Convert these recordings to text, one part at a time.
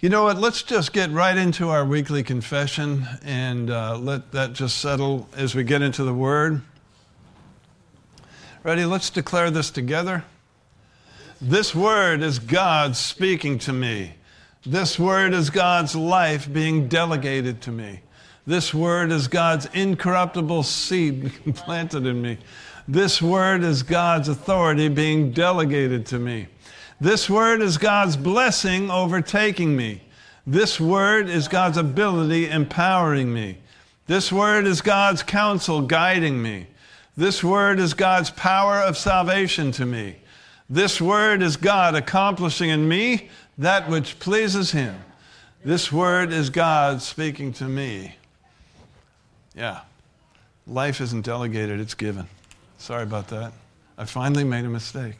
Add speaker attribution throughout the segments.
Speaker 1: You know what? Let's just get right into our weekly confession and let that just settle as we get into the Word. Ready? Let's declare this together. This Word is God speaking to me. This Word is God's life being delegated to me. This Word is God's incorruptible seed planted in me. This Word is God's authority being delegated to me. This Word is God's blessing overtaking me. This Word is God's ability empowering me. This Word is God's counsel guiding me. This Word is God's power of salvation to me. This Word is God accomplishing in me that which pleases Him. This Word is God speaking to me. Yeah, life isn't delegated, it's given. Sorry about that. I finally made a mistake.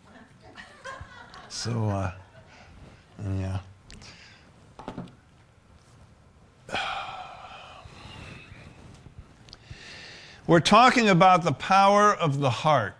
Speaker 1: So, yeah. We're talking about the power of the heart.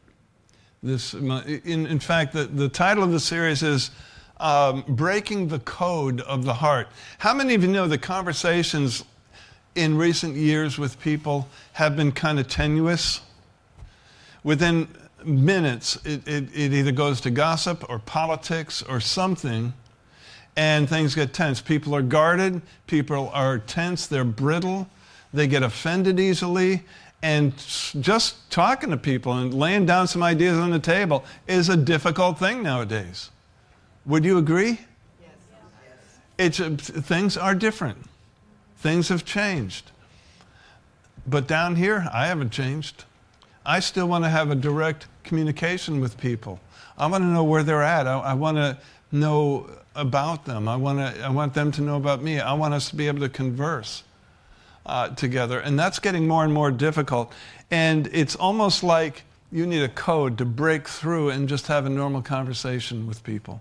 Speaker 1: In fact, the title of the series is Breaking the Code of the Heart. How many of you know the conversations in recent years with people have been kind of tenuous? Within minutes, it either goes to gossip or politics or something, and things get tense. People are guarded, people are tense, they're brittle, they get offended easily, and just talking to people and laying down some ideas on the table is a difficult thing nowadays. Would you agree? Yes. Things are different. Things have changed. But down here, I haven't changed. I still want to have a direct communication with people. I want to know where they're at. I want to know about them. I want them to know about me. I want us to be able to converse together. And that's getting more and more difficult. And it's almost like you need a code to break through and just have a normal conversation with people.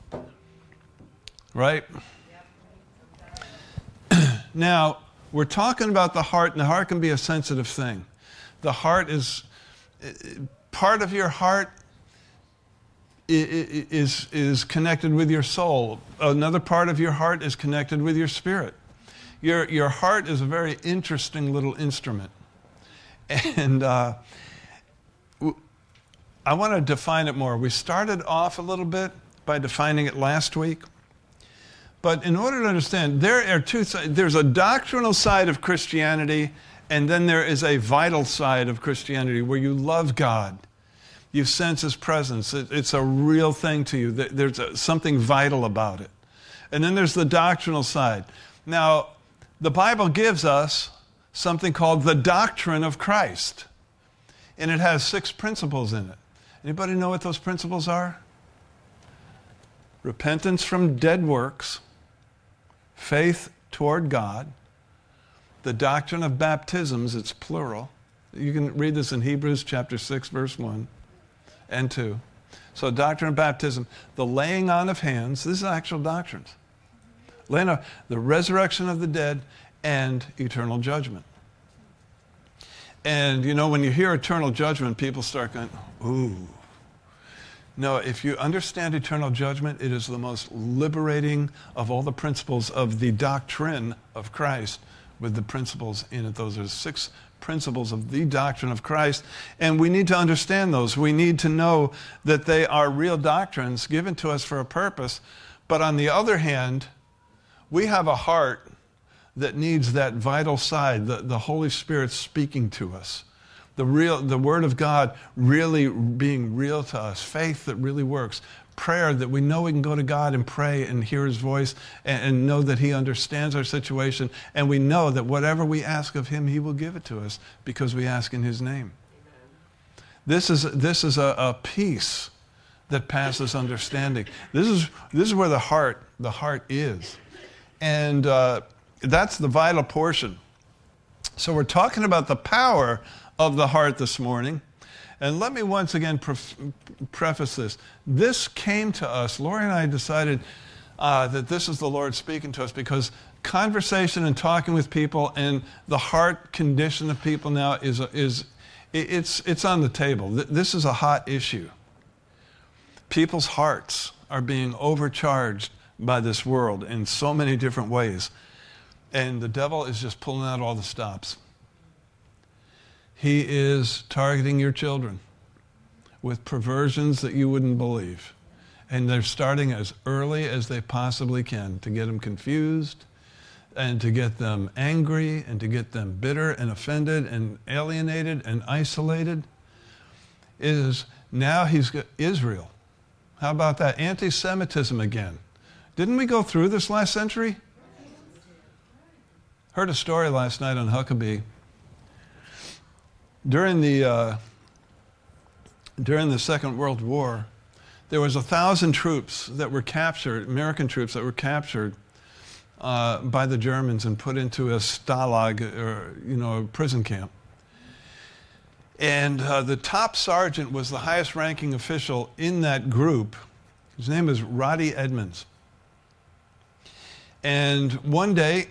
Speaker 1: Right? Now, we're talking about the heart, and the heart can be a sensitive thing. The heart is, part of your heart is connected with your soul. Another part of your heart is connected with your spirit. Your heart is a very interesting little instrument. And I want to define it more. We started off a little bit by defining it last week. But in order to understand, there are two sides. There's a doctrinal side of Christianity, and then there is a vital side of Christianity where you love God. You sense His presence. It's a real thing to you. There's something vital about it. And then there's the doctrinal side. Now, the Bible gives us something called the doctrine of Christ. And it has 6 principles in it. Anybody know what those principles are? Repentance from dead works, faith toward God, the doctrine of baptisms, it's plural. You can read this in Hebrews chapter 6, verse 1 and 2. So doctrine of baptism, the laying on of hands, this is actual doctrines. Laying on, the resurrection of the dead, and eternal judgment. And you know, when you hear eternal judgment, people start going, ooh. No, if you understand eternal judgment, it is the most liberating of all the principles of the doctrine of Christ with the principles in it. Those are 6 principles of the doctrine of Christ, and we need to understand those. We need to know that they are real doctrines given to us for a purpose, but on the other hand, we have a heart that needs that vital side, the Holy Spirit speaking to us. The Word of God really being real to us, faith that really works, prayer that we know we can go to God and pray and hear His voice and know that He understands our situation, and we know that whatever we ask of Him, He will give it to us because we ask in His name. Amen. This is a peace that passes understanding. This is where the heart is, and that's the vital portion. So we're talking about the power of the heart this morning. And let me once again preface this. This came to us. Lori and I decided that this is the Lord speaking to us because conversation and talking with people and the heart condition of people now it's on the table. This is a hot issue. People's hearts are being overcharged by this world in so many different ways. And the devil is just pulling out all the stops. He is targeting your children with perversions that you wouldn't believe. And they're starting as early as they possibly can to get them confused and to get them angry and to get them bitter and offended and alienated and isolated. Now he's got Israel. How about that? Anti-Semitism again. Didn't we go through this last century? Heard a story last night on Huckabee. During the Second World War, there was 1,000 troops that were captured, American troops that were captured by the Germans and put into a stalag, or a prison camp. And the top sergeant was the highest ranking official in that group. His name was Roddy Edmonds. And one day,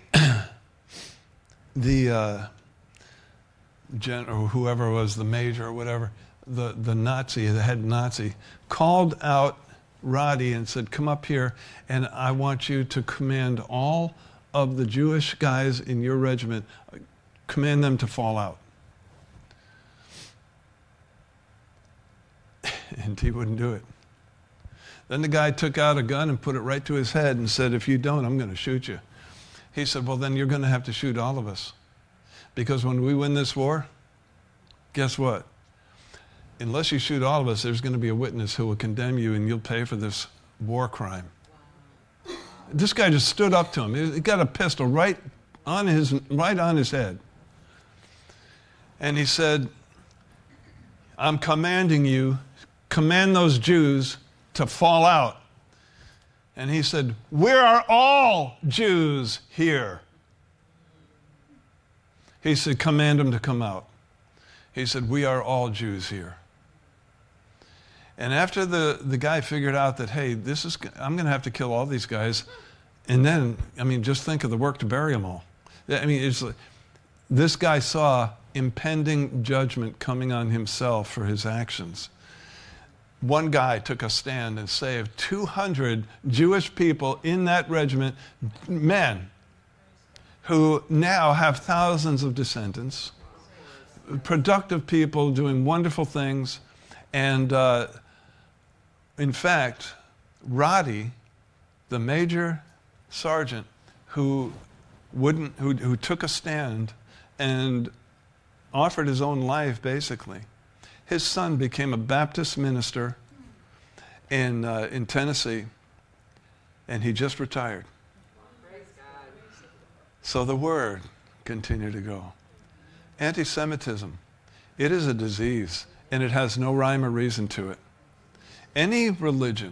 Speaker 1: the general, or whoever was the major or whatever, the head Nazi, called out Roddy and said, "Come up here, and I want you to command all of the Jewish guys in your regiment, command them to fall out." And he wouldn't do it. Then the guy took out a gun and put it right to his head and said, "If you don't, I'm going to shoot you." He said, "Well, then you're going to have to shoot all of us. Because when we win this war, guess what? Unless you shoot all of us, there's going to be a witness who will condemn you and you'll pay for this war crime." This guy just stood up to him. He got a pistol right on his head. And he said, "I'm commanding you, command those Jews to fall out." And he said, "Where are all Jews here?" He said, "Command them to come out." He said, "We are all Jews here." And after the guy figured out that, hey, I'm going to have to kill all these guys, and then, just think of the work to bury them all. It's like, this guy saw impending judgment coming on himself for his actions. One guy took a stand and saved 200 Jewish people in that regiment, men, who now have thousands of descendants, productive people doing wonderful things. And in fact, Roddy, the major sergeant who took a stand and offered his own life, basically, his son became a Baptist minister in Tennessee, and he just retired. So the word continued to go. Anti-Semitism, it is a disease, and it has no rhyme or reason to it. Any religion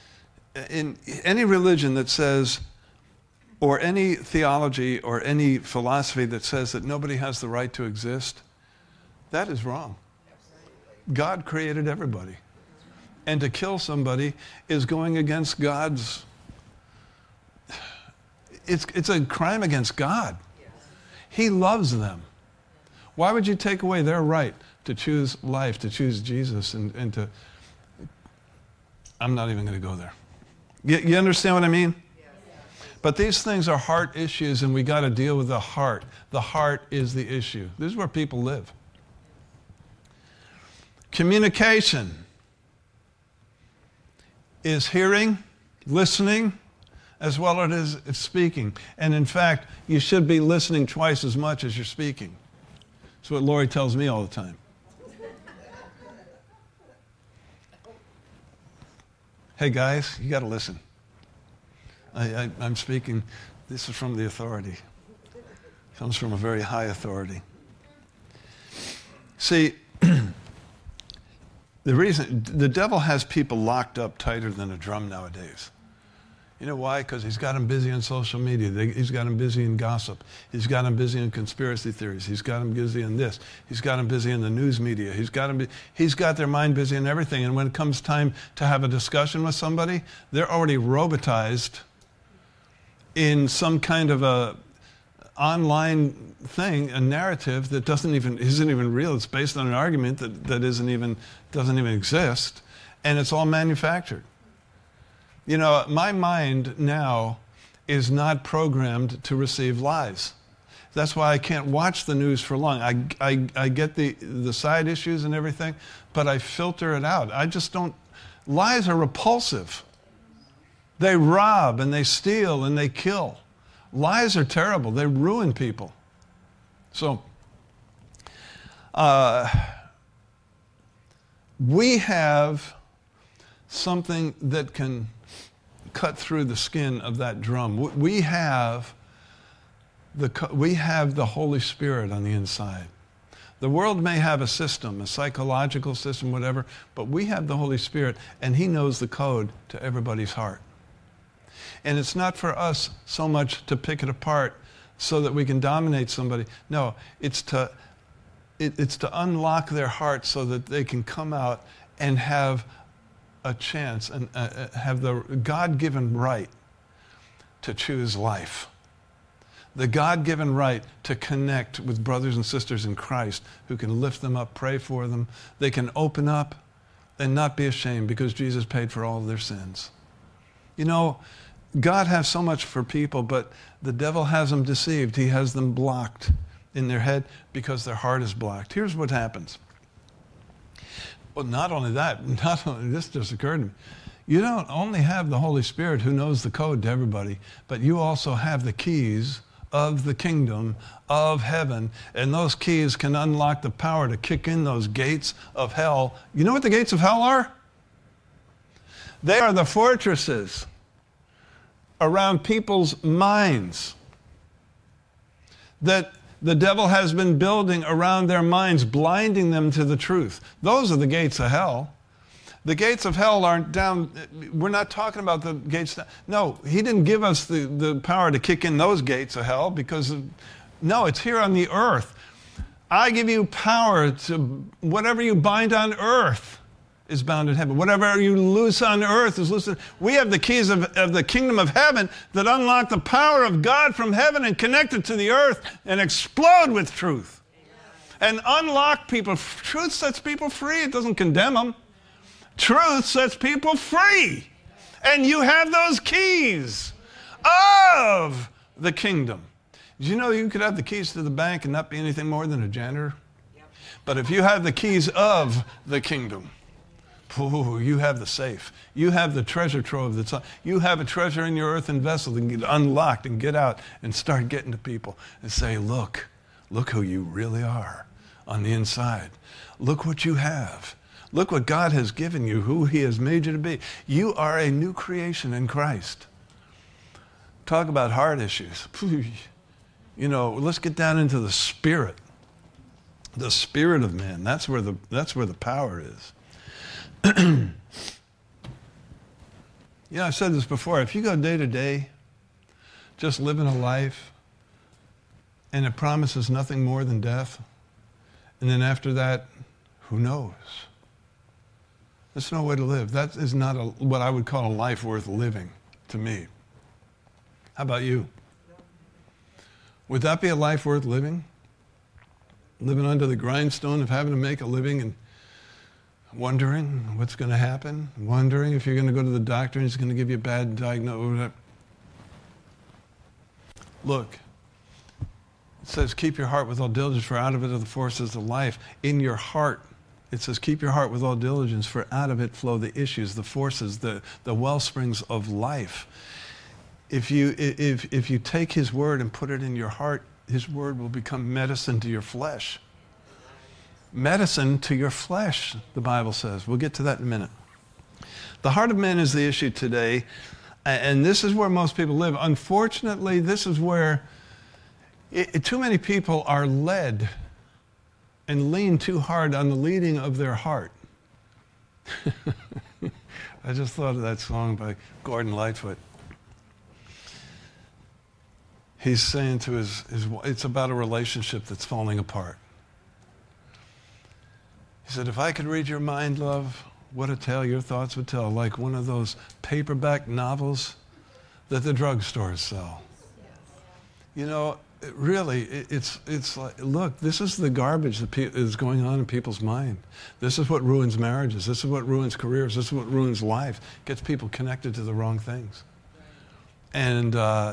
Speaker 1: that says, or any theology or any philosophy that says that nobody has the right to exist, that is wrong. God created everybody. And to kill somebody is going against God's... It's a crime against God. He loves them. Why would you take away their right to choose life, to choose Jesus, and to... I'm not even going to go there. You understand what I mean? But these things are heart issues, and we got to deal with the heart. The heart is the issue. This is where people live. Communication is hearing, listening, as well as speaking. And in fact, you should be listening twice as much as you're speaking. That's what Lori tells me all the time. Hey guys, you got to listen. I'm speaking, this is from the authority. It comes from a very high authority. See, the devil has people locked up tighter than a drum nowadays. You know why? Because he's got them busy on social media. He's got them busy in gossip. He's got them busy in conspiracy theories. He's got them busy in this. He's got them busy in the news media. He's got their mind busy in everything. And when it comes time to have a discussion with somebody, they're already robotized in some kind of a online thing, a narrative that isn't even real. It's based on an argument that doesn't even exist, and it's all manufactured. You know, my mind now is not programmed to receive lies. That's why I can't watch the news for long. I get the side issues and everything, but I filter it out. I just don't. Lies are repulsive. They rob and they steal and they kill. Lies are terrible. They ruin people. So, we have something that can cut through the skin of that drum. We have the Holy Spirit on the inside. The world may have a system, a psychological system, whatever, but we have the Holy Spirit, and He knows the code to everybody's heart. And it's not for us so much to pick it apart so that we can dominate somebody. No, it's to unlock their heart so that they can come out and have a chance and have the God-given right to choose life. The God-given right to connect with brothers and sisters in Christ who can lift them up, pray for them. They can open up and not be ashamed because Jesus paid for all of their sins. You know, God has so much for people, but the devil has them deceived. He has them blocked in their head because their heart is blocked. Here's what happens. Well, not only this just occurred to me. You don't only have the Holy Spirit who knows the code to everybody, but you also have the keys of the kingdom of heaven, and those keys can unlock the power to kick in those gates of hell. You know what the gates of hell are? They are the fortresses around people's minds that the devil has been building around their minds, blinding them to the truth. Those are the gates of hell. The gates of hell aren't down. We're not talking about the gates down. No, He didn't give us the power to kick in those gates of hell no, it's here on the earth. I give you power to, whatever you bind on earth is bound in heaven. Whatever you loose on earth is loose. We have the keys of the kingdom of heaven that unlock the power of God from heaven and connect it to the earth and explode with truth. And unlock people. Truth sets people free. It doesn't condemn them. Truth sets people free. And you have those keys of the kingdom. Did you know you could have the keys to the bank and not be anything more than a janitor? Yep. But if you have the keys of the kingdom, you have the safe. You have the treasure trove. You have a treasure in your earthen vessel that can get unlocked and get out and start getting to people and say, look who you really are on the inside. Look what you have. Look what God has given you, who He has made you to be. You are a new creation in Christ. Talk about heart issues. You know, let's get down into the spirit of man. That's where the power is. Yeah, I've said this before. If you go day to day, just living a life, and it promises nothing more than death, and then after that, who knows? There's no way to live. That is not what I would call a life worth living to me. How about you? Would that be a life worth living? Living under the grindstone of having to make a living and wondering what's going to happen, wondering if you're going to go to the doctor and he's going to give you a bad diagnosis. Look, it says, keep your heart with all diligence, for out of it are the forces of life. In your heart, it says, keep your heart with all diligence, for out of it flow the issues, the forces, the well springs of life. If you take His word and put it in your heart, His word will become medicine to your flesh. Medicine to your flesh, the Bible says. We'll get to that in a minute. The heart of man is the issue today, and this is where most people live. Unfortunately, this is where too many people are led and lean too hard on the leading of their heart. I just thought of that song by Gordon Lightfoot. He's saying to his it's about a relationship that's falling apart. He said, if I could read your mind, love, what a tale your thoughts would tell, like one of those paperback novels that the drugstores sell. You know, It's like, look, this is the garbage that is going on in people's mind. This is what ruins marriages. This is what ruins careers. This is what ruins life. Gets people connected to the wrong things. And,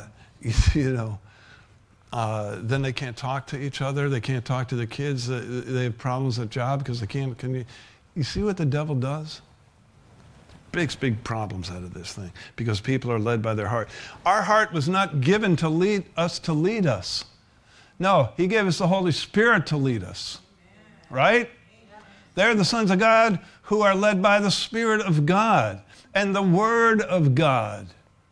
Speaker 1: then they can't talk to each other. They can't talk to the kids. They have problems at job because they can't. You see what the devil does? Big problems out of this thing because people are led by their heart. Our heart was not given to lead us. No, he gave us the Holy Spirit to lead us. Right? They're the sons of God who are led by the Spirit of God and the Word of God.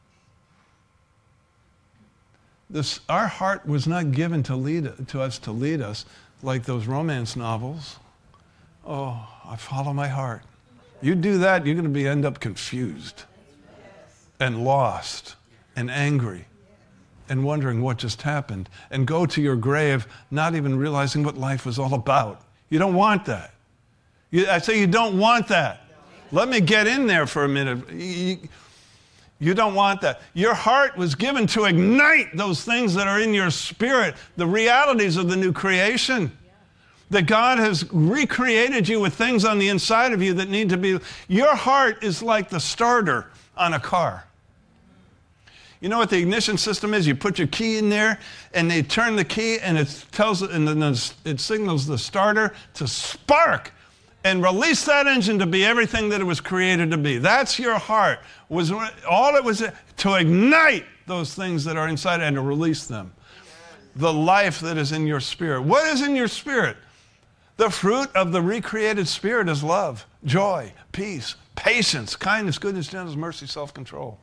Speaker 1: Our heart was not given to us to lead us like those romance novels. Oh, I follow my heart. You do that, you're going to end up confused and lost and angry and wondering what just happened and go to your grave not even realizing what life was all about. You don't want that. I say you don't want that. Let me get in there for a minute. You don't want that. Your heart was given to ignite those things that are in your spirit, the realities of the new creation. That God has recreated you with things on the inside of you that need to be. Your heart is like the starter on a car. You know what the ignition system is? You put your key in there, and they turn the key, and it signals the starter to spark and release that engine to be everything that it was created to be. That's your heart. All it was to ignite those things that are inside and to release them. The life that is in your spirit. What is in your spirit? The fruit of the recreated spirit is love, joy, peace, patience, kindness, goodness, gentleness, mercy, self-control.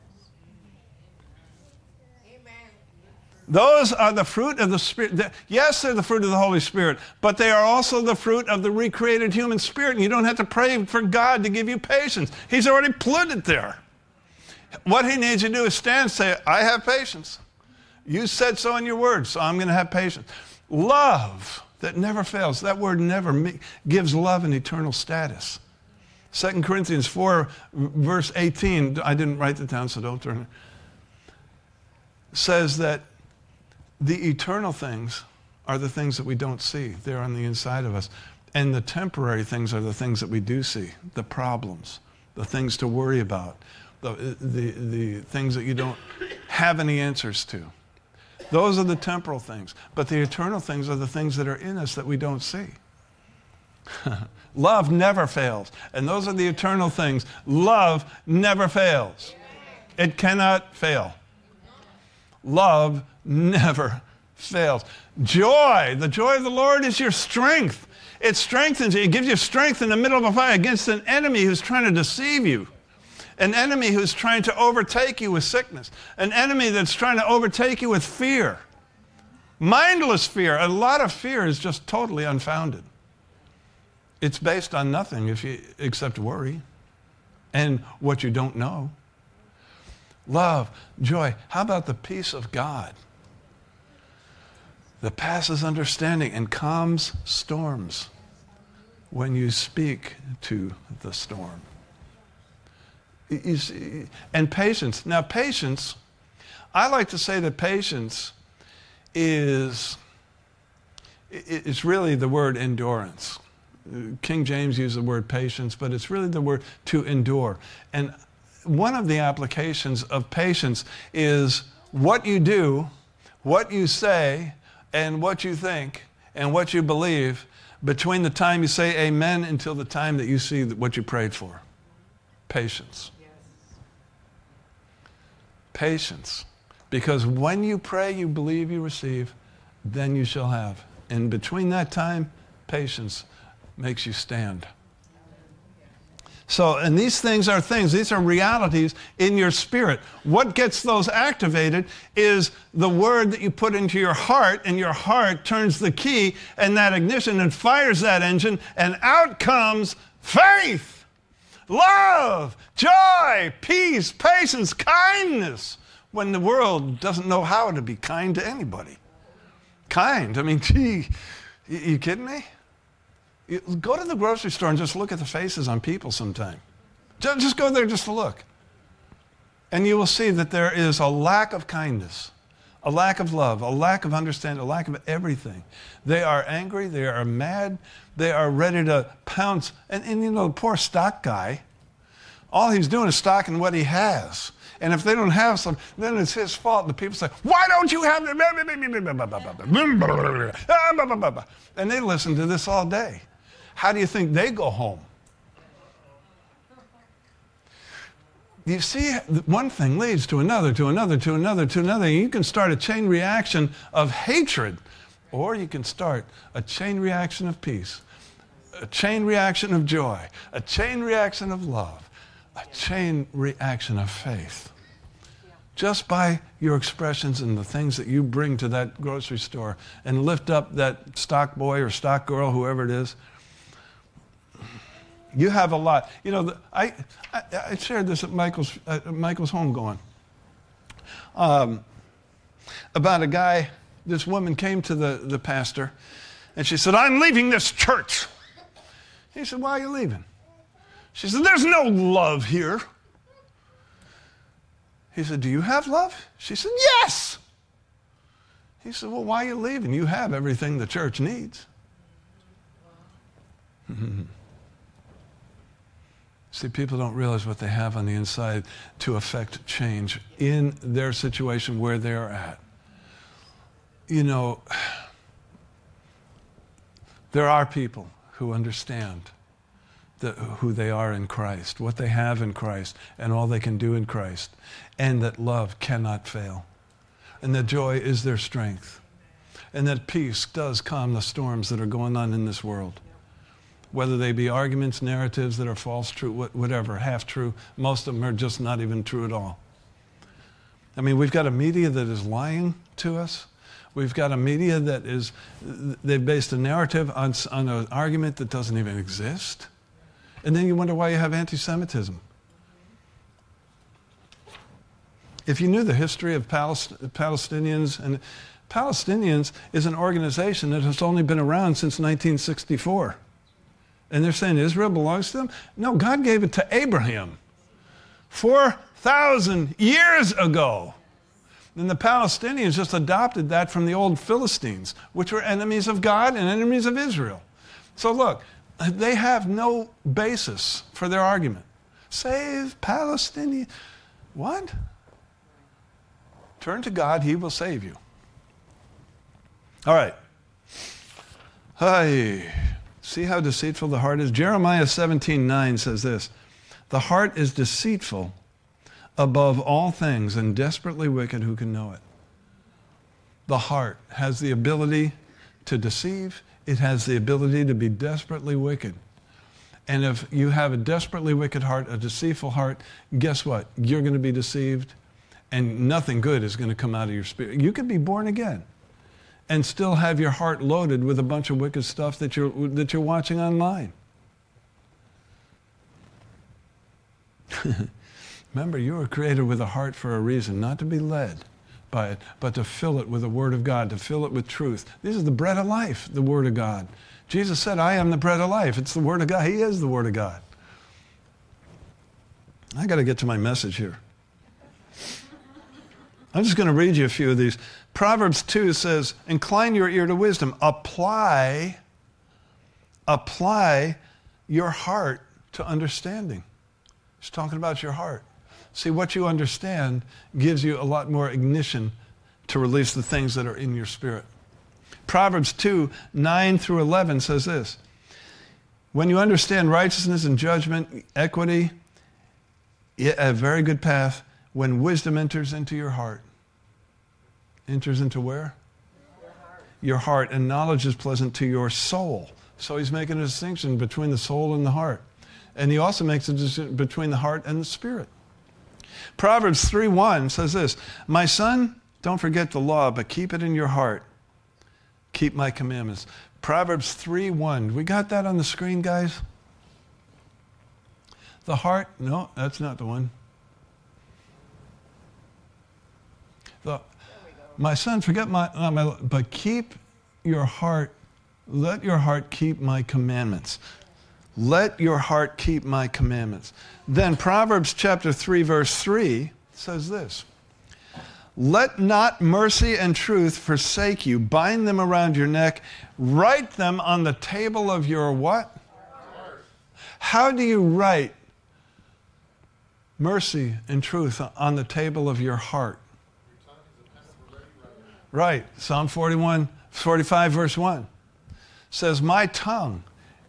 Speaker 1: Amen. Those are the fruit of the Spirit. Yes, they're the fruit of the Holy Spirit, but they are also the fruit of the recreated human spirit. And you don't have to pray for God to give you patience. He's already put it there. What he needs you to do is stand and say, I have patience. You said so in your word, so I'm going to have patience. Love that never fails. That word never gives love an eternal status. 2 Corinthians 4, verse 18, I didn't write it down, so don't turn it. Says that the eternal things are the things that we don't see. They're on the inside of us. And the temporary things are the things that we do see. The problems, the things to worry about, the things that you don't have any answers to. Those are the temporal things. But the eternal things are the things that are in us that we don't see. Love never fails. And those are the eternal things. Love never fails. It cannot fail. Love never fails. Joy, the joy of the Lord is your strength. It strengthens you. It gives you strength in the middle of a fight against an enemy who's trying to deceive you. An enemy who's trying to overtake you with sickness. An enemy that's trying to overtake you with fear. Mindless fear. A lot of fear is just totally unfounded. It's based on nothing except worry and what you don't know. Love, joy. How about the peace of God that passes understanding and calms storms when you speak to the storm? And patience. Now, patience, I like to say that patience is really the word endurance. King James used the word patience, but it's really the word to endure. And one of the applications of patience is what you do, what you say, and what you think, and what you believe between the time you say amen until the time that you see what you prayed for. Patience. Patience. Because when you pray, you believe, you receive, then you shall have. And between that time, patience makes you stand. So, and these things, these are realities in your spirit. What gets those activated is the word that you put into your heart, and your heart turns the key, and that ignition and fires that engine, and out comes faith. Love, joy, peace, patience, kindness, when the world doesn't know how to be kind to anybody. Kind, I mean, gee, you kidding me? Go to the grocery store and just look at the faces on people sometime. Just go there just to look. And you will see that there is a lack of kindness, A lack of love, a lack of understanding, a lack of everything. They are angry, they are mad, they are ready to pounce. And the poor stock guy, all he's doing is stocking what he has. And if they don't have some, then it's his fault. The people say, why don't you have... And they listen to this all day. How do you think they go home? You see, one thing leads to another, to another, to another, to another. You can start a chain reaction of hatred, or you can start a chain reaction of peace, a chain reaction of joy, a chain reaction of love, a chain reaction of faith. Just by your expressions and the things that you bring to that grocery store and lift up that stock boy or stock girl, whoever it is. You have a lot. I shared this at Michael's homegoing about a guy. This woman came to the pastor, and she said, "I'm leaving this church." He said, "Why are you leaving?" She said, "There's no love here." He said, "Do you have love?" She said, "Yes." He said, "Well, why are you leaving? You have everything the church needs." See, people don't realize what they have on the inside to affect change in their situation where they are at. There are people who understand who they are in Christ, what they have in Christ, and all they can do in Christ, and that love cannot fail, and that joy is their strength, and that peace does calm the storms that are going on in this world. Whether they be arguments, narratives that are false, true, whatever, half true, most of them are just not even true at all. I mean, we've got a media that is lying to us. We've got a media that they've based a narrative on an argument that doesn't even exist. And then you wonder why you have anti-Semitism. If you knew the history of Palestinians, and Palestinians is an organization that has only been around since 1964. And they're saying Israel belongs to them? No, God gave it to Abraham 4,000 years ago. And the Palestinians just adopted that from the old Philistines, which were enemies of God and enemies of Israel. So look, they have no basis for their argument. Save Palestinians. What? Turn to God, He will save you. All right. Hi. See how deceitful the heart is? Jeremiah 17:9 says this, "The heart is deceitful above all things and desperately wicked. Who can know it?" The heart has the ability to deceive. It has the ability to be desperately wicked. And if you have a desperately wicked heart, a deceitful heart, guess what? You're going to be deceived, and nothing good is going to come out of your spirit. You could be born again and still have your heart loaded with a bunch of wicked stuff that you're watching online. Remember, you were created with a heart for a reason, not to be led by it, but to fill it with the Word of God, to fill it with truth. This is the bread of life, the Word of God. Jesus said, "I am the bread of life." It's the Word of God. He is the Word of God. I got to get to my message here. I'm just going to read you a few of these. Proverbs 2 says, "Incline your ear to wisdom. Apply your heart to understanding." It's talking about your heart. See, what you understand gives you a lot more ignition to release the things that are in your spirit. Proverbs 2:9-11 says this, "When you understand righteousness and judgment, equity, a very good path, when wisdom enters into your heart." Enters into where? Your heart. "And knowledge is pleasant to your soul." So he's making a distinction between the soul and the heart. And he also makes a distinction between the heart and the spirit. Proverbs 3:1 says this, "My son, don't forget the law, but keep it in your heart. Keep my commandments." Proverbs 3:1. We got that on the screen, guys? The heart? No, that's not the one. "My son, forget but keep your heart, let your heart keep my commandments." Let your heart keep my commandments. Then Proverbs chapter 3, verse 3 says this, Let not mercy and truth forsake you. Bind them around your neck. Write them on the table of your what?
Speaker 2: Heart.
Speaker 1: How do you write mercy and truth on the table of your heart? Right. Psalm 45 verse 1 says, my tongue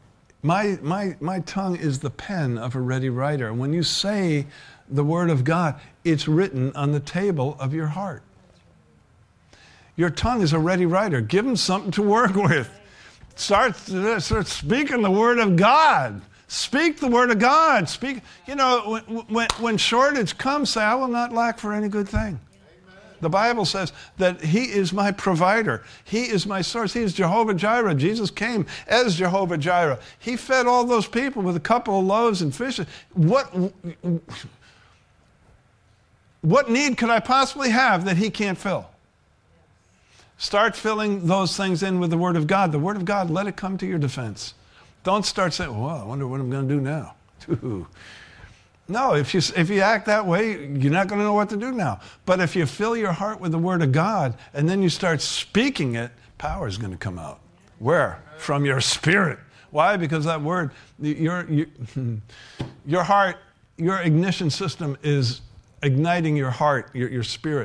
Speaker 1: is the pen of a ready writer. And when you say the word of God, it's written on the table of your heart. Your tongue is a ready writer. Give them something to work with. Start speaking the word of God. Speak the word of God. Speak. You know, when shortage comes, say, I will not lack for any good thing. The Bible says that He is my provider. He is my source. He is Jehovah Jireh. Jesus came as Jehovah Jireh. He fed all those people with a couple of loaves and fishes. What need could I possibly have that He can't fill? Start filling those things in with the Word of God. The Word of God, let it come to your defense. Don't start saying, well, I wonder what I'm going to do now. No, if you act that way, you're not going to know what to do now. But if you fill your heart with the Word of God and then you start speaking it, power is going to come out. Where? From your spirit. Why? Because that Word, your heart, your ignition system is igniting your heart, your spirit.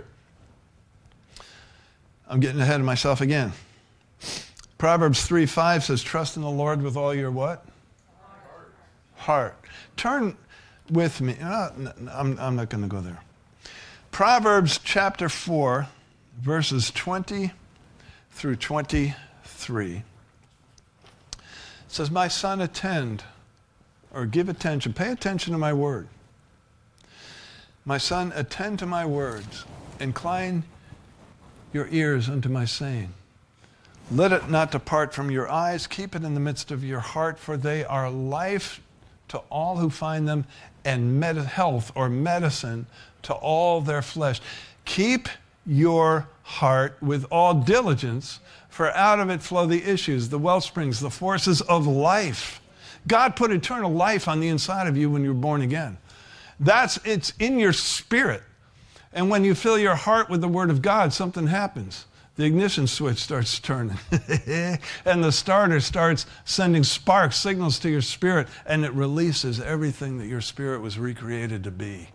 Speaker 1: I'm getting ahead of myself again. Proverbs 3:5 says, trust in the Lord with all your what? Heart. Turn with me. I'm not going to go there. Proverbs chapter 4, verses 20 through 23. It says, my son, attend, or give attention. Pay attention to my word. My son, attend to my words. Incline your ears unto my saying. Let it not depart from your eyes. Keep it in the midst of your heart, for they are life to all who find them, and health or medicine to all their flesh. Keep your heart with all diligence, for out of it flow the issues, the well springs, the forces of life. God put eternal life on the inside of you when you were born again. It's in your spirit. And when you fill your heart with the Word of God, something happens. The ignition switch starts turning. And the starter starts sending sparks, signals to your spirit, and it releases everything that your spirit was recreated to be.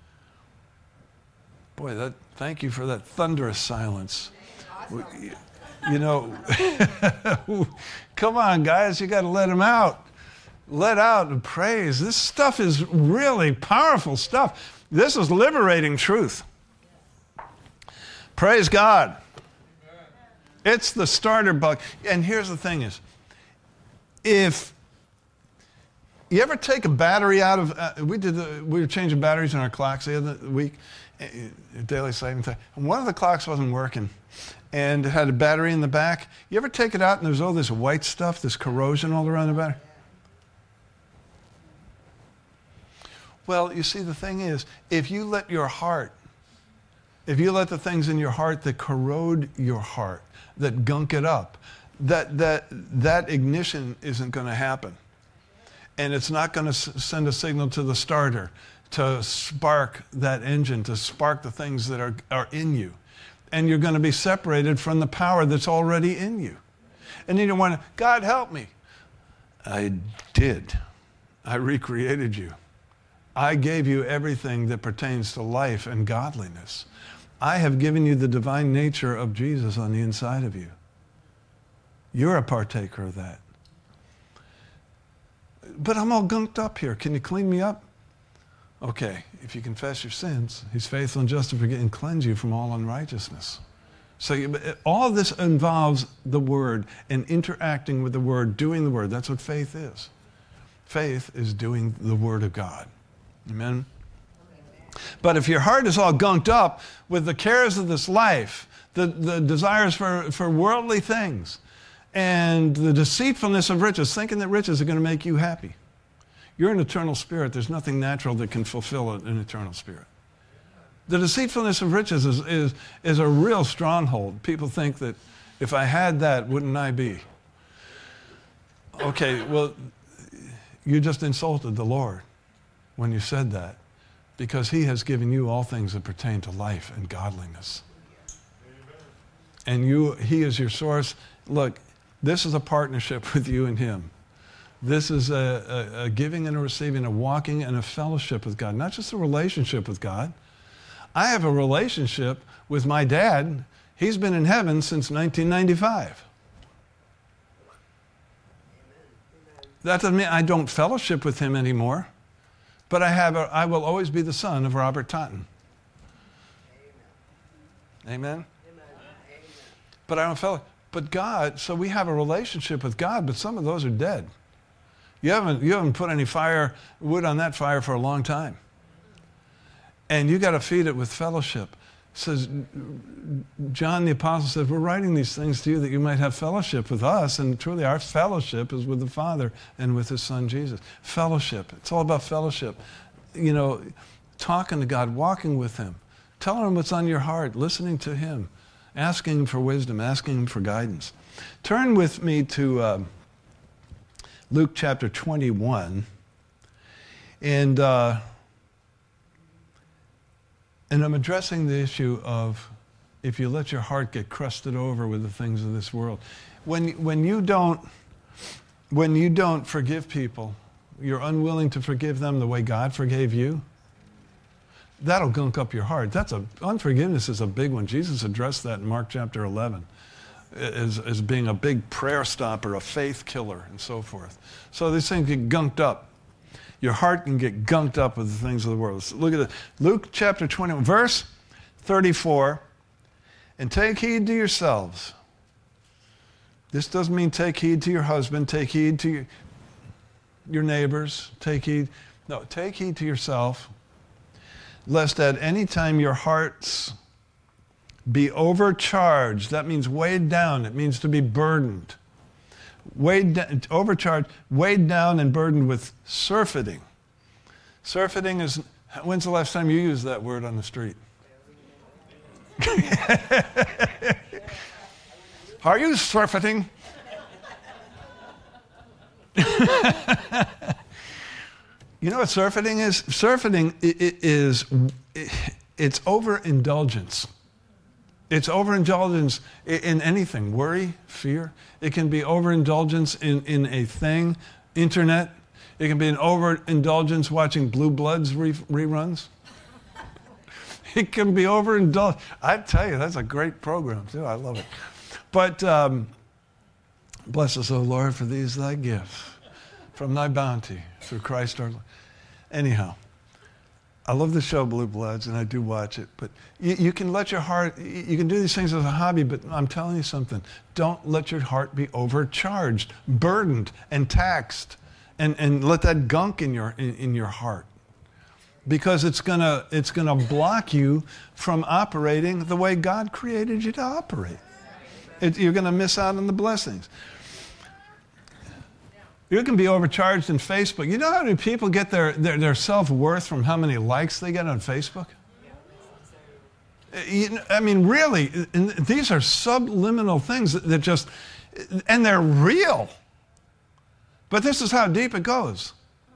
Speaker 1: Boy, thank you for that thunderous silence. Awesome. You know, come on, guys, you got to let him out. Let out and praise. This stuff is really powerful stuff. This is liberating truth. Praise God. It's the starter bug. And here's the thing is, if you ever take a battery out of, we were changing batteries in our clocks the other week, daily saving time, and one of the clocks wasn't working, and it had a battery in the back. You ever take it out and there's all this white stuff, this corrosion all around the battery? Well, you see, the thing is, if you let the things in your heart that corrode your heart, that gunk it up, that ignition isn't going to happen. And it's not going to send a signal to the starter to spark that engine, to spark the things that are in you. And you're going to be separated from the power that's already in you. And you don't want to, God help me. I did. I recreated you. I gave you everything that pertains to life and godliness. I have given you the divine nature of Jesus on the inside of you. You're a partaker of that. But I'm all gunked up here. Can you clean me up? Okay, if you confess your sins, He's faithful and just to forgive and cleanse you from all unrighteousness. So all of this involves the Word and interacting with the Word, doing the Word. That's what faith is. Faith is doing the Word of God. Amen? But if your heart is all gunked up with the cares of this life, the desires for worldly things, and the deceitfulness of riches, thinking that riches are going to make you happy. You're an eternal spirit. There's nothing natural that can fulfill an eternal spirit. The deceitfulness of riches is a real stronghold. People think that if I had that, wouldn't I be? Okay, well, you just insulted the Lord when you said that. because he has given you all things that pertain to life and godliness. And he is your source. Look, this is a partnership with you and him. This is a giving and a receiving, a walking and a fellowship with God, not just a relationship with God. I have a relationship with my dad. He's been in heaven since 1995. That doesn't mean I don't fellowship with him anymore, but I will always be the son of Robert Totten. Amen? But I don't fellowship. But God, so we have a relationship with God, but some of those are dead. You haven't put any wood on that fire for a long time. And you got to feed it with fellowship. Says John the Apostle said, we're writing these things to you that you might have fellowship with us, and truly our fellowship is with the Father and with his Son Jesus. Fellowship. It's all about fellowship. You know, talking to God, walking with him, telling him what's on your heart, listening to him, asking him for wisdom, asking him for guidance. Turn with me to Luke chapter 21, and I'm addressing the issue of if you let your heart get crusted over with the things of this world. When you don't forgive people, you're unwilling to forgive them the way God forgave you, that'll gunk up your heart. Unforgiveness is a big one. Jesus addressed that in Mark chapter 11 as being a big prayer stopper, a faith killer, and so forth. So these things get gunked up. Your heart can get gunked up with the things of the world. So look at it. Luke chapter 21, verse 34. And take heed to yourselves. This doesn't mean take heed to your husband. Take heed to your neighbors. Take heed to yourself. Lest at any time your hearts be overcharged. That means weighed down. It means to be burdened. Overcharged, weighed down and burdened with surfeiting. Surfeiting is, when's the last time you used that word on the street? Are you surfeiting? You know what surfeiting is? Surfeiting it's overindulgence. It's overindulgence in anything, worry, fear. It can be overindulgence in a thing, internet. It can be an overindulgence watching Blue Bloods reruns. It can be overindulgence. I tell you, that's a great program too. I love it. But bless us, O Lord, for these thy gifts from thy bounty through Christ our Lord. Anyhow. I love the show Blue Bloods, and I do watch it. But you can let your heart, you can do these things as a hobby, but I'm telling you something. Don't let your heart be overcharged, burdened, and taxed, and let that gunk in your heart. Because it's gonna block you from operating the way God created you to operate. You're gonna miss out on the blessings. You can be overcharged in Facebook. You know how many people get their self-worth from how many likes they get on Facebook? I mean, really, these are subliminal things that just, and they're real. But this is how deep it goes.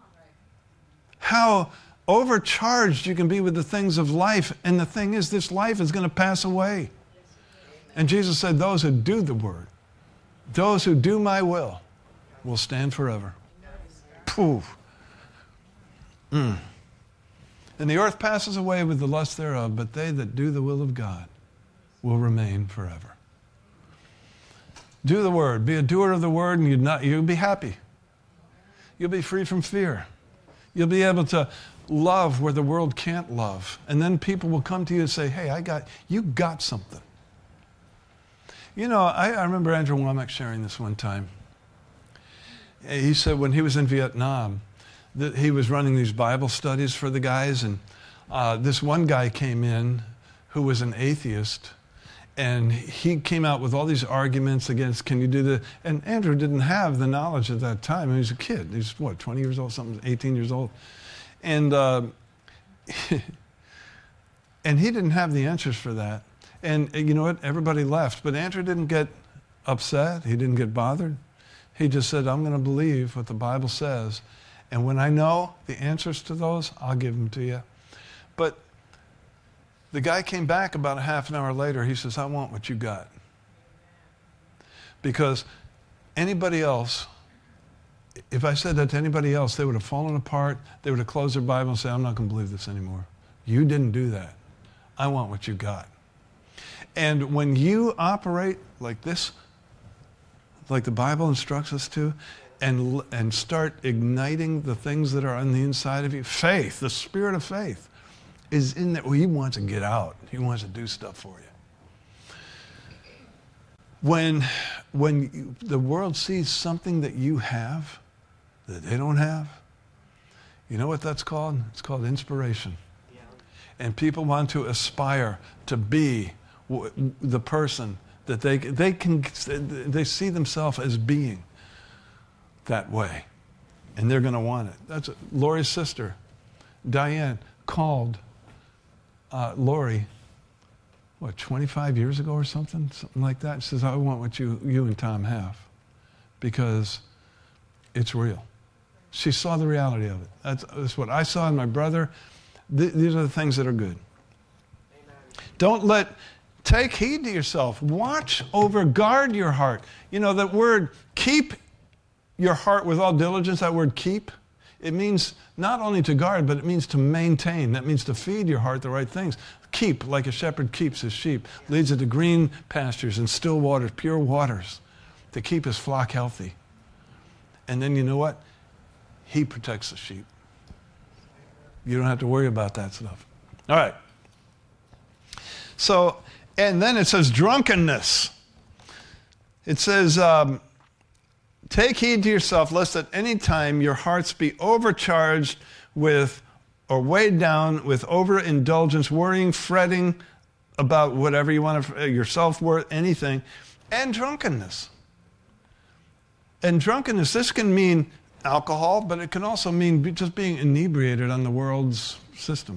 Speaker 1: How overcharged you can be with the things of life. And the thing is, this life is going to pass away. And Jesus said, those who do the word, those who do my will stand forever. Poof. And the earth passes away with the lust thereof, but they that do the will of God will remain forever. Do the word. Be a doer of the word, and you'll be happy. You'll be free from fear. You'll be able to love where the world can't love. And then people will come to you and say, hey, you got something. You know, I remember Andrew Womack sharing this one time. He said when he was in Vietnam, that he was running these Bible studies for the guys, and this one guy came in who was an atheist, and he came out with all these arguments against, can you do the, and Andrew didn't have the knowledge at that time. He was a kid. He was, 20 years old, 18 years old. And and he didn't have the answers for that. And you know what? Everybody left. But Andrew didn't get upset. He didn't get bothered. He just said, I'm going to believe what the Bible says. And when I know the answers to those, I'll give them to you. But the guy came back about a half an hour later. He says, I want what you got. Because anybody else, if I said that to anybody else, they would have fallen apart. They would have closed their Bible and said, I'm not going to believe this anymore. You didn't do that. I want what you got. And when you operate like this, like the Bible instructs us to, and start igniting the things that are on the inside of you, faith, the spirit of faith, is in that. Well, he wants to get out. He wants to do stuff for you. When the world sees something that you have that they don't have, you know what that's called? It's called inspiration. Yeah. And people want to aspire to be the person that they see themselves as being that way, and they're going to want it. That's Lori's sister, Diane, called Lori, 25 years ago or something like that. She says, I want what you and Tom have, because it's real. She saw the reality of it. That's what I saw in my brother. These are the things that are good. Amen. Take heed to yourself. Watch over, guard your heart. You know, that word, keep your heart with all diligence, that word keep, it means not only to guard, but it means to maintain. That means to feed your heart the right things. Keep, like a shepherd keeps his sheep, leads it to green pastures and still waters, pure waters, to keep his flock healthy. And then you know what? He protects the sheep. You don't have to worry about that stuff. All right. So, and then it says drunkenness. It says, take heed to yourself, lest at any time your hearts be overcharged with, or weighed down with overindulgence, worrying, fretting about whatever you want to, your self-worth, anything, and drunkenness. And drunkenness, this can mean alcohol, but it can also mean just being inebriated on the world's system.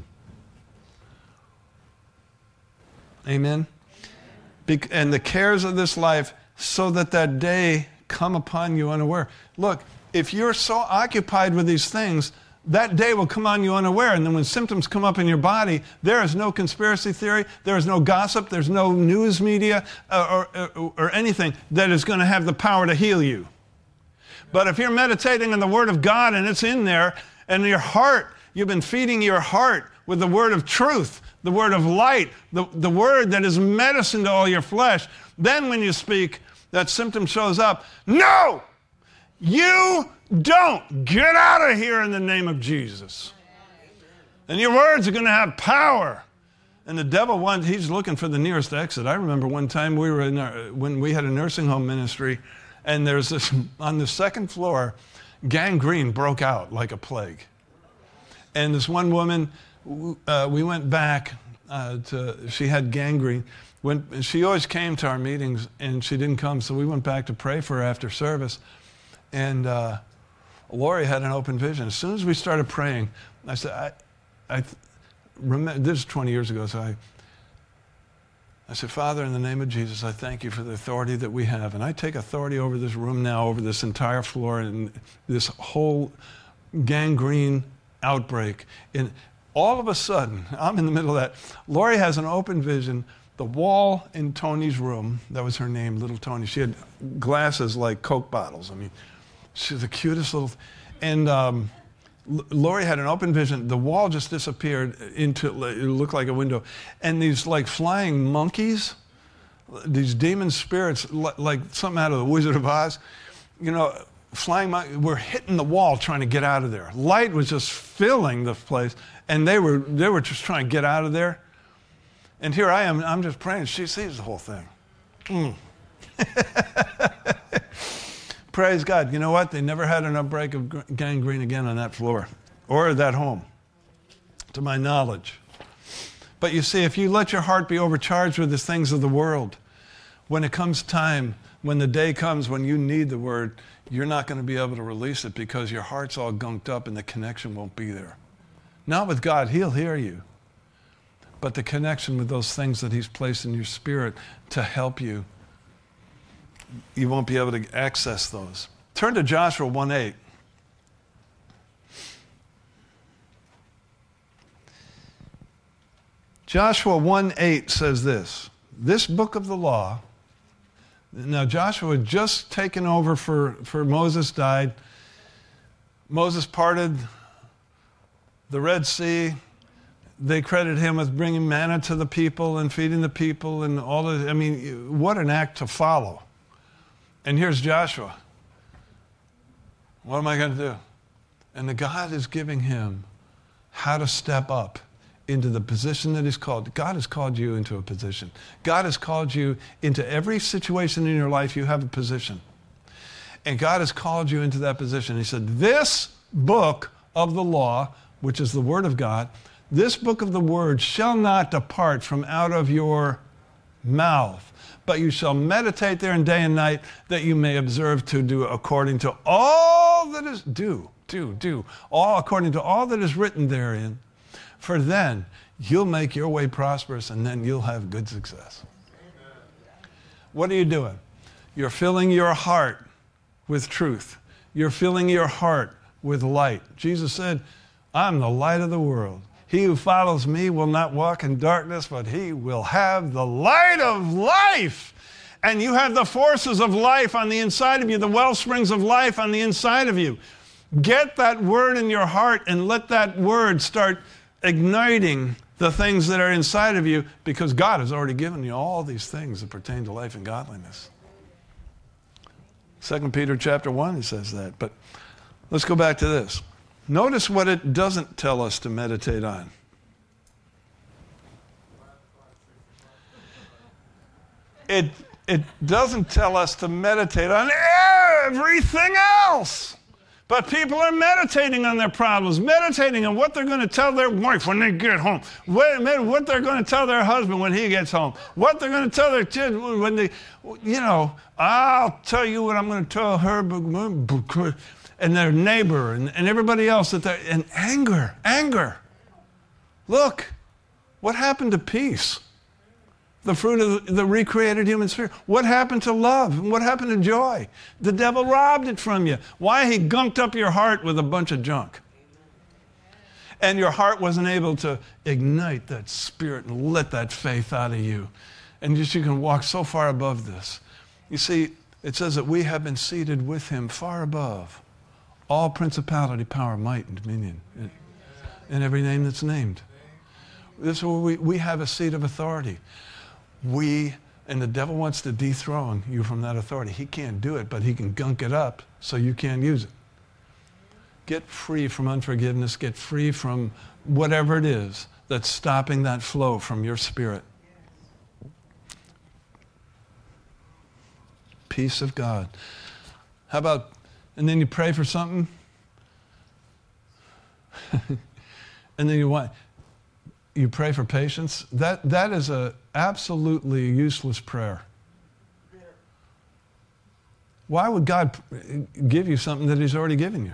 Speaker 1: Amen? And the cares of this life, so that day come upon you unaware. Look, if you're so occupied with these things, that day will come on you unaware. And then when symptoms come up in your body, there is no conspiracy theory, there is no gossip, there's no news media or anything that is going to have the power to heal you. But if you're meditating on the Word of God and it's in there, and your heart, you've been feeding your heart with the Word of truth, the Word of light, the Word that is medicine to all your flesh, then when you speak, that symptom shows up. No! You don't! Get out of here in the name of Jesus. And your words are going to have power. And the devil he's looking for the nearest exit. I remember one time when we had a nursing home ministry, and there's this, on the second floor, gangrene broke out like a plague. And this one woman, we went back she had gangrene. She always came to our meetings, and she didn't come, so we went back to pray for her after service. And Lori had an open vision. As soon as we started praying, I said, I remember, this is 20 years ago, so I said, Father, in the name of Jesus, I thank you for the authority that we have. And I take authority over this room now, over this entire floor, and this whole gangrene outbreak. And all of a sudden, I'm in the middle of that. Lori has an open vision. The wall in Tony's room, that was her name, little Tony. She had glasses like Coke bottles. I mean, she's the cutest little, and Lori had an open vision. The wall just disappeared into, it looked like a window. And these like flying monkeys, these demon spirits, like something out of the Wizard of Oz, you know, flying monkeys, were hitting the wall trying to get out of there. Light was just filling the place, and they were just trying to get out of there. And here I am, I'm just praying. She sees the whole thing. Praise God. You know what? They never had an outbreak of gangrene again on that floor or that home, to my knowledge. But you see, if you let your heart be overcharged with the things of the world, when it comes time, when the day comes when you need the Word, you're not going to be able to release it because your heart's all gunked up and the connection won't be there. Not with God. He'll hear you. But the connection with those things that He's placed in your spirit to help you, you won't be able to access those. Turn to Joshua 1:8. Joshua 1:8 says this book of the law. Now Joshua had just taken over for Moses died. Moses parted the Red Sea. They credit him with bringing manna to the people and feeding the people and all of it. I mean, what an act to follow. And here's Joshua. What am I going to do? And the God is giving him how to step up into the position that he's called. God has called you into a position. God has called you into every situation in your life. You have a position. And God has called you into that position. He said, this book of the law, which is the word of God, this book of the word shall not depart from out of your mouth, but you shall meditate therein day and night, that you may observe to do according to all that is, all according to all that is written therein. For then you'll make your way prosperous, and then you'll have good success. Amen. What are you doing? You're filling your heart with truth. You're filling your heart with light. Jesus said, I'm the light of the world. He who follows me will not walk in darkness, but he will have the light of life. And you have the forces of life on the inside of you, the well springs of life on the inside of you. Get that word in your heart and let that word start igniting the things that are inside of you, because God has already given you all these things that pertain to life and godliness. 2 Peter chapter 1, he says that. But let's go back to this. Notice what it doesn't tell us to meditate on. It doesn't tell us to meditate on everything else. But people are meditating on their problems, meditating on what they're going to tell their wife when they get home, what they're going to tell their husband when he gets home, what they're going to tell their kids when they, I'll tell you what I'm going to tell her, and their neighbor and everybody else, and anger. Look, what happened to peace? The fruit of the recreated human spirit. What happened to love? And what happened to joy? The devil robbed it from you. Why? He gunked up your heart with a bunch of junk. And your heart wasn't able to ignite that spirit and let that faith out of you. And you can walk so far above this. You see, it says that we have been seated with him far above all principality, power, might, and dominion, in every name that's named. This is where we have a seat of authority. And the devil wants to dethrone you from that authority. He can't do it, but he can gunk it up so you can't use it. Get free from unforgiveness. Get free from whatever it is that's stopping that flow from your spirit. Peace of God. How about, and then you pray for something, and then you pray for patience. That is a absolutely useless prayer. Why would God give you something that he's already given you?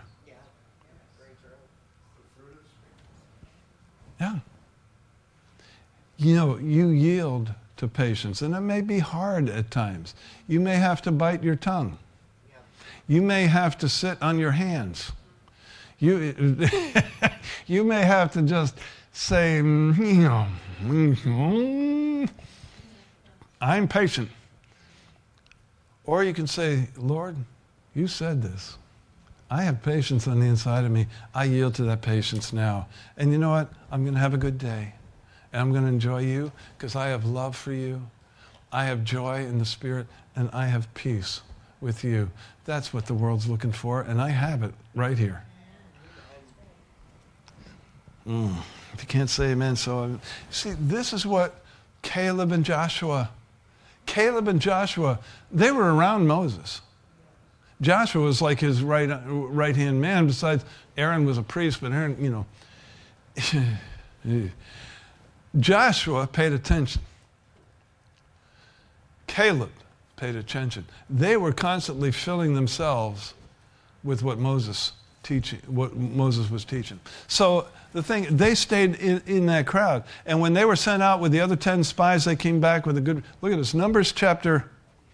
Speaker 1: Yeah. You yield to patience, and it may be hard at times. You may have to bite your tongue. You may have to sit on your hands. You may have to just say, I'm patient. Or you can say, Lord, you said this. I have patience on the inside of me. I yield to that patience now. And you know what? I'm going to have a good day. And I'm going to enjoy you because I have love for you. I have joy in the Spirit, and I have peace with you. That's what the world's looking for, and I have it right here. If you can't say amen, so see, this is what Caleb and Joshua, they were around Moses. Joshua was like his right-hand man. Besides, Aaron was a priest, but Aaron, Joshua paid attention. Caleb paid attention. They were constantly filling themselves with what Moses was teaching. So the thing, they stayed in that crowd. And when they were sent out with the other 10 spies, they came back with a good, look at this, Numbers chapter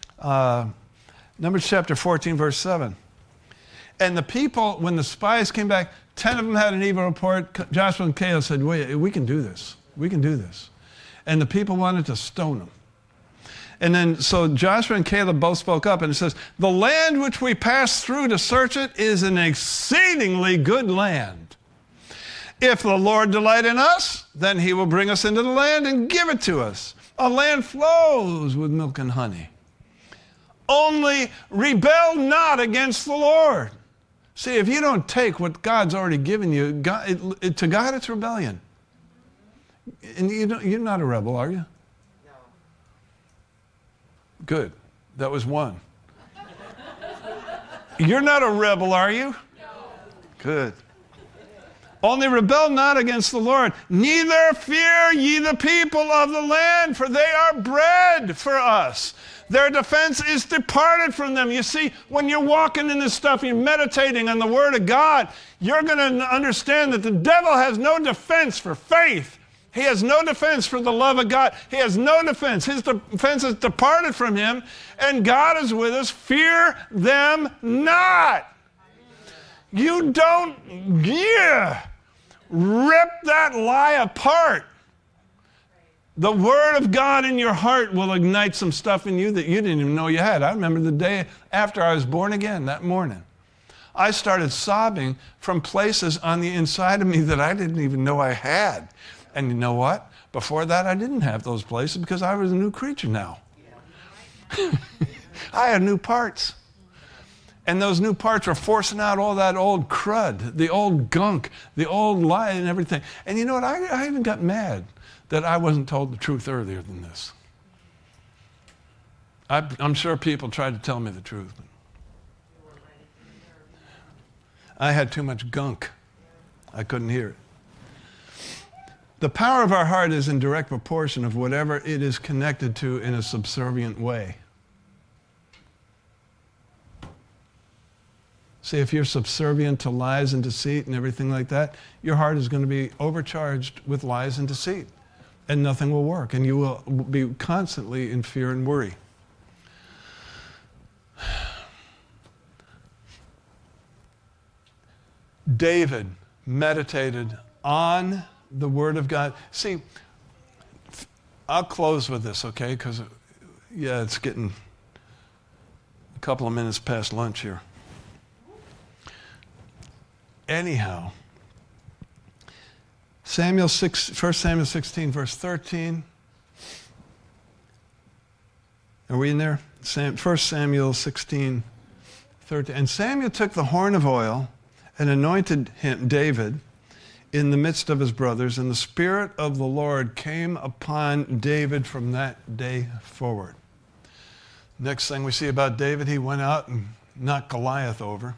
Speaker 1: 14, verse 7. And the people, when the spies came back, 10 of them had an evil report. Joshua and Caleb said, wait, we can do this. We can do this. And the people wanted to stone him. And then, so Joshua and Caleb both spoke up, and it says, the land which we passed through to search it is an exceedingly good land. If the Lord delight in us, then he will bring us into the land and give it to us. A land flows with milk and honey. Only rebel not against the Lord. See, if you don't take what God's already given you, to God it's rebellion. And you're not a rebel, are you? No. Good. That was one. You're not a rebel, are you? No. Good. Only rebel not against the Lord. Neither fear ye the people of the land, for they are bread for us. Their defense is departed from them. You see, when you're walking in this stuff, you're meditating on the Word of God, you're going to understand that the devil has no defense for faith. He has no defense for the love of God. He has no defense. His defense is departed from him, and God is with us. Fear them not. You don't rip that lie apart. The Word of God in your heart will ignite some stuff in you that you didn't even know you had. I remember the day after I was born again, that morning. I started sobbing from places on the inside of me that I didn't even know I had. And you know what? Before that, I didn't have those places because I was a new creature now. I had new parts. And those new parts were forcing out all that old crud, the old gunk, the old lie and everything. And you know what? I even got mad that I wasn't told the truth earlier than this. I'm sure people tried to tell me the truth. I had too much gunk. I couldn't hear it. The power of our heart is in direct proportion of whatever it is connected to in a subservient way. See, if you're subservient to lies and deceit and everything like that, your heart is going to be overcharged with lies and deceit, and nothing will work, and you will be constantly in fear and worry. David meditated on the Word of God. See, I'll close with this, okay? Because, it's getting a couple of minutes past lunch here. Anyhow, 1 Samuel 16, verse 13. Are we in there? 1 Samuel 16, 13. And Samuel took the horn of oil and anointed him, David, in the midst of his brothers, and the Spirit of the Lord came upon David from that day forward. Next thing we see about David, he went out and knocked Goliath over.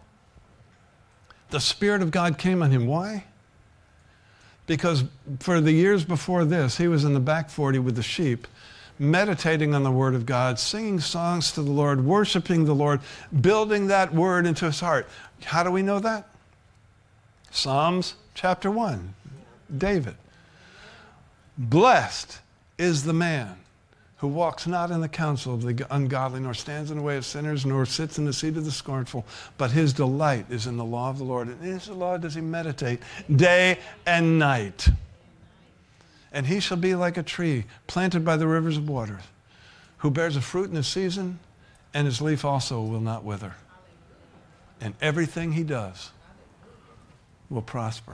Speaker 1: The Spirit of God came on him. Why? Because for the years before this, he was in the back 40 with the sheep, meditating on the Word of God, singing songs to the Lord, worshiping the Lord, building that Word into his heart. How do we know that? Psalms chapter 1, David. Blessed is the man who walks not in the counsel of the ungodly, nor stands in the way of sinners, nor sits in the seat of the scornful, but his delight is in the law of the Lord. And in his law does he meditate day and night. And he shall be like a tree planted by the rivers of water, who bears a fruit in the season, and his leaf also will not wither. And everything he does will prosper.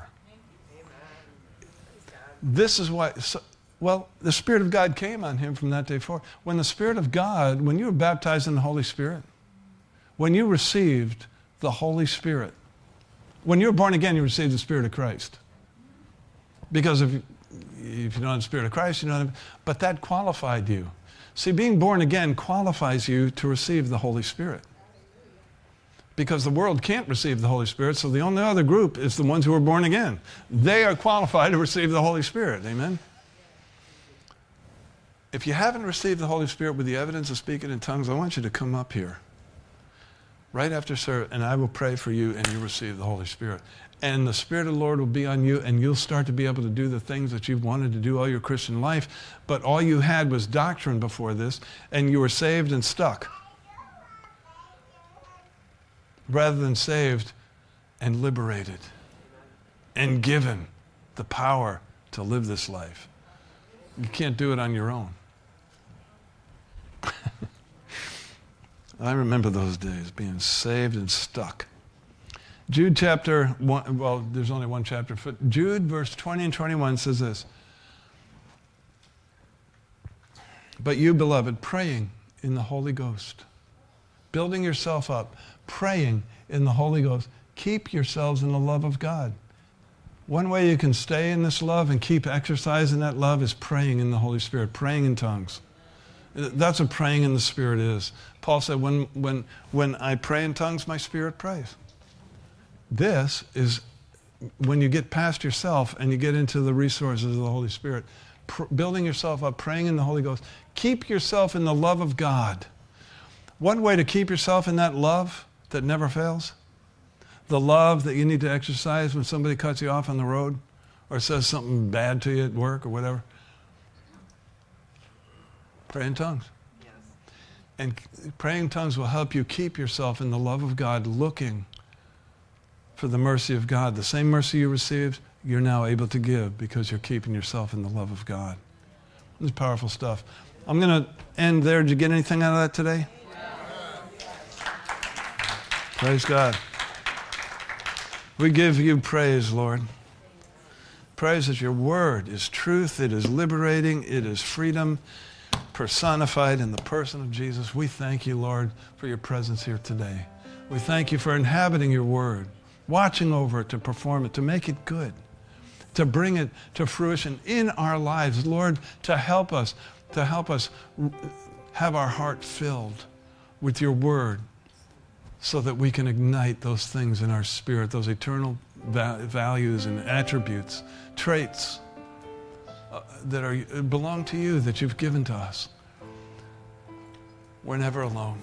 Speaker 1: This is why... Well, the Spirit of God came on him from that day forward. When the Spirit of God, when you were baptized in the Holy Spirit, when you received the Holy Spirit, when you were born again, you received the Spirit of Christ. Because if you don't have the Spirit of Christ, you don't have, but that qualified you. See, being born again qualifies you to receive the Holy Spirit. Because the world can't receive the Holy Spirit, so the only other group is the ones who are born again. They are qualified to receive the Holy Spirit. Amen? If you haven't received the Holy Spirit with the evidence of speaking in tongues, I want you to come up here right after service, and I will pray for you, and you receive the Holy Spirit. And the Spirit of the Lord will be on you, and you'll start to be able to do the things that you've wanted to do all your Christian life, but all you had was doctrine before this, and you were saved and stuck, rather than saved and liberated and given the power to live this life. You can't do it on your own. I remember those days, being saved and stuck. Jude chapter 1, well, there's only one chapter. Jude verse 20 and 21 says this. But you, beloved, praying in the Holy Ghost, building yourself up, praying in the Holy Ghost, keep yourselves in the love of God. One way you can stay in this love and keep exercising that love is praying in the Holy Spirit, praying in tongues. That's what praying in the Spirit is. Paul said, when I pray in tongues, my spirit prays. This is when you get past yourself and you get into the resources of the Holy Spirit, building yourself up, praying in the Holy Ghost. Keep yourself in the love of God. One way to keep yourself in that love that never fails, the love that you need to exercise when somebody cuts you off on the road or says something bad to you at work or whatever, pray in tongues. Yes. And praying in tongues will help you keep yourself in the love of God, looking for the mercy of God. The same mercy you received, you're now able to give because you're keeping yourself in the love of God. This is powerful stuff. I'm going to end there. Did you get anything out of that today? Praise God. We give you praise, Lord. Praise that your word is truth, it is liberating, it is freedom personified in the person of Jesus. We thank you, Lord, for your presence here today. We thank you for inhabiting your word, watching over it to perform it, to make it good, to bring it to fruition in our lives, Lord, to help us have our heart filled with your word so that we can ignite those things in our spirit, those eternal values and attributes, traits that belong to you, that you've given to us. We're never alone.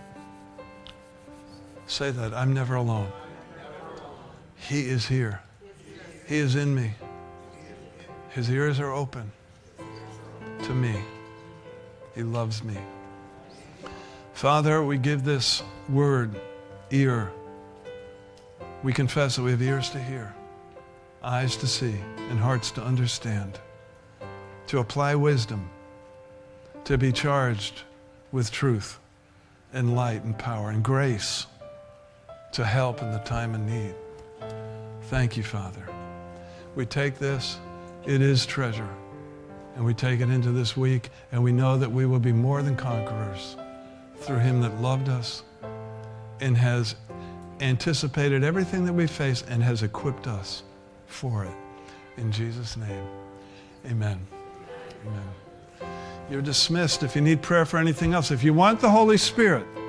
Speaker 1: Say that, I'm never alone. He is here. He is in me. His ears are open to me. He loves me. Father, we give this word ear. We confess that we have ears to hear, eyes to see, and hearts to understand, to apply wisdom, to be charged with truth and light and power and grace, to help in the time of need. Thank you, Father. We take this, it is treasure, and we take it into this week, and we know that we will be more than conquerors through him that loved us and has anticipated everything that we face and has equipped us for it. In Jesus' name, amen. Amen. You're dismissed if you need prayer for anything else. If you want the Holy Spirit,